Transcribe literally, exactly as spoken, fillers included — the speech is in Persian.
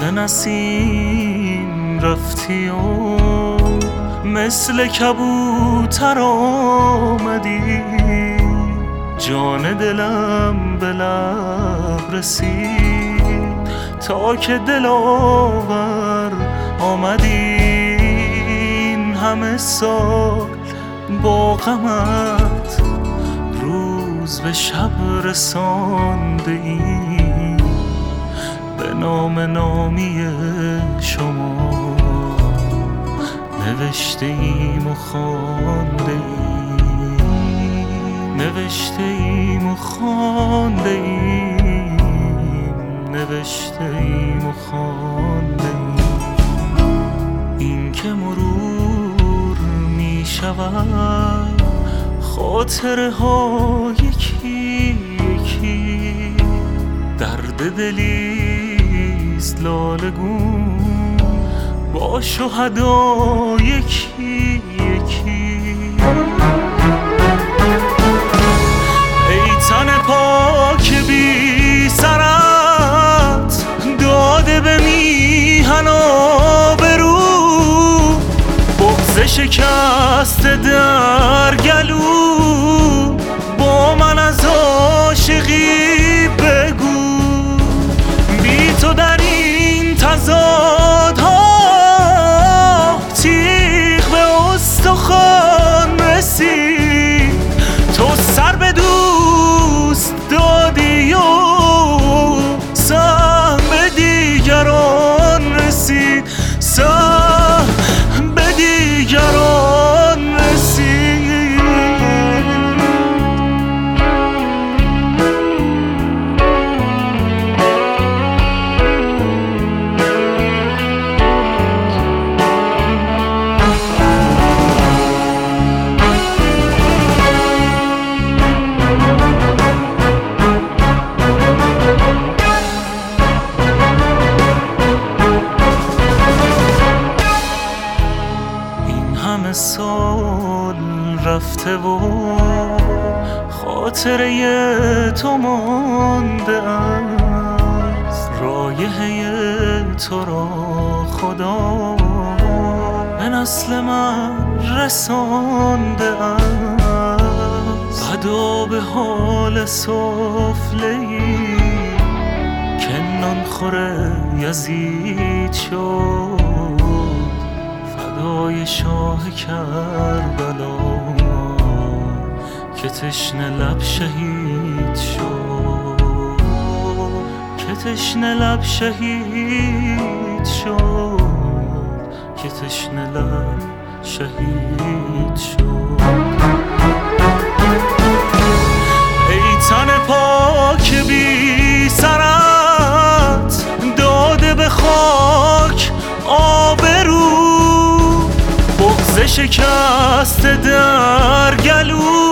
به نسیم رفتی و مثل کبوتر آمدی، جان دلم به لب رسید تا که دلاور آمدی. این همه سال با غمت روز به شب رسانده ایم، به نام نامی شما نوشته ایم و خوانده ایم، نوشته ایم و خوانده ایم، نوشته ایم و خوانده ایم. این که مرور می شود خاطره ها یکی یکی، درد دلیست لاله‌گون با شهدا یکی یکی. ای تن پاک بی سرت داده به میهن آبرو، بغض شکسته در گلو با من از عاشقی بگو. بی تو در این تضادها تیغ به استخوان رسید، تو سر به دوست دادی و سهم به دیگران رسید، سهم به دیگران رسید. همه سال رفته و خاطره تو مانده است، رایحه تو را خدا به نسل من رسانده است. بدا به حال سفله‌ای که نان خوره یزید شد، فدای شاه کربلا که تشنه لب شهید شد، که تشنه لب شهید شد، که تشنه لب شهید شد. ای تن پاک بی سرت داده به خاک آبرو، بغض شکسته در گلو